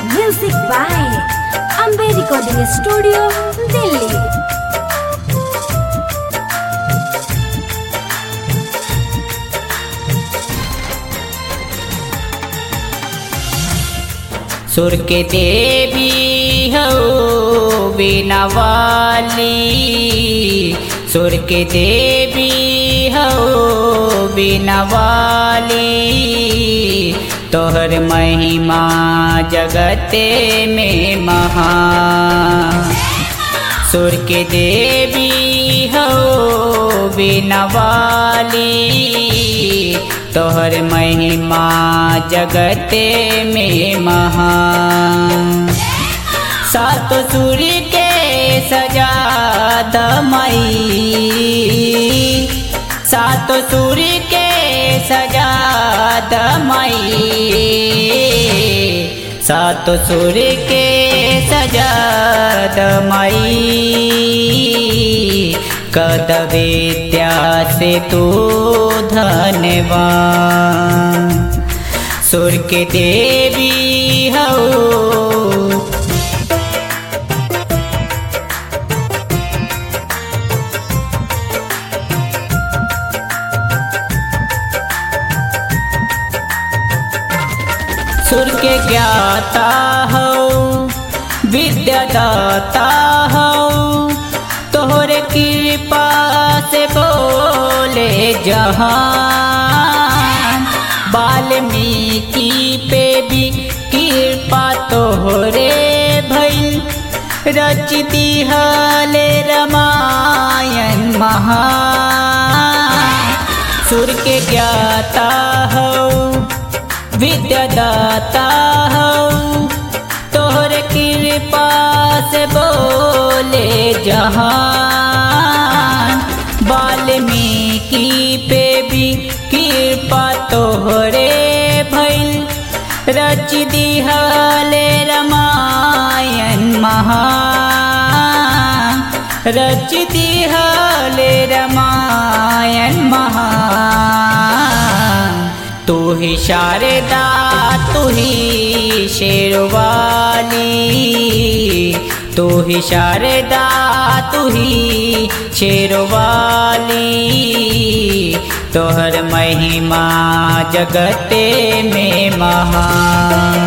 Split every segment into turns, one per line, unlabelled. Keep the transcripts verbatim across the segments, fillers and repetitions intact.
Music by Ambe Recording Studio, Delhi.
सुर के देवी हो बीना वाली, सुर के देवी हो बीना वाली, तोहर महिमा जगते में महान। सुर के देवी हो बीना वाली, तोहर महिमा जगते में महान। सात सुर के सजा दमई, सात सुर के सजा दमई, सात सुर के सजा दमई, कद विद्या से तू धन्यवान। सुर के देवी हो सुर के ज्ञाता हो विद्या दाता हो, तोहरे कृपा से बोले जहान। वाल्मीकि पे भी कृपा तोहरे भइल, रच दिहले रामायण महान। सुर के ज्ञाता हो विद्या दाता हो, तोहरे कृपा से बोले जहान। वाल्मीकि पे भी कृपा तोहरे भइल, रच दिहले रामायण महान, रच दिहले रामायण महान। तू ही शारदा तू ही शेरवाली, तू ही शारदा तू ही शेरवाली, तोहर महिमा जगते में महान।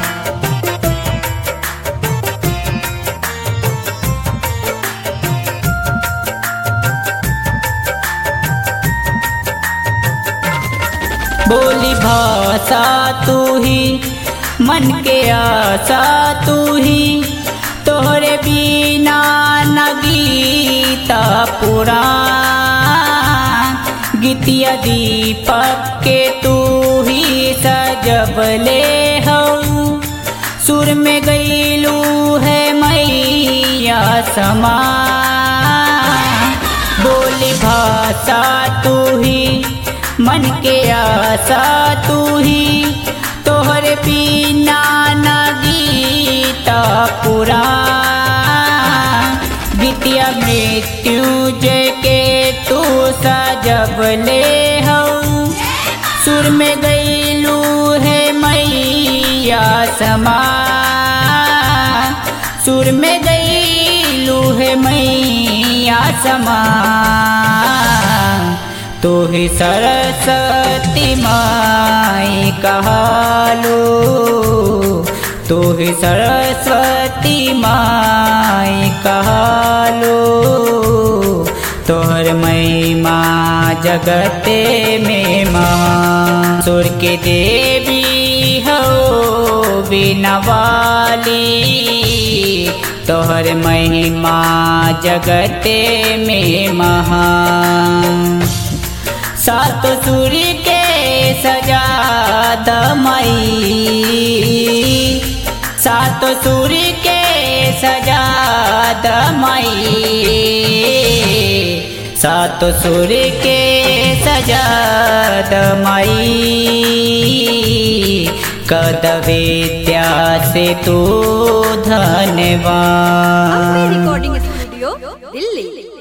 बोली भाषा तू ही, मन के आशा तू ही, तोहरे बिना न गीता पुराण। गीतिया दीपक के तू ही सजबले हो, सुर में गईलू है मैया समान। बोली भाषा तू ही, मन के आशा तू ही, तोहरे बिना न गीता पुराण। विद्या मृत्युंजय के तू सजबले हो, सुर में गईलू है मैया समान। सुर में गईलू है मैया समान। तू ही सरस्वती माई कहालू, तू ही सरस्वती माई कहालू, तोहर महिमा जगते में महान। सुर के देवी हो बीना वाली, तोहर महिमा जगते में महान। सात सुर के सजा दमई, सात सुर के सजा दमई, सात सुर के सजा दमई, कद विद्या से तू धन्यवान।
Ambe Recording Studio, Delhi।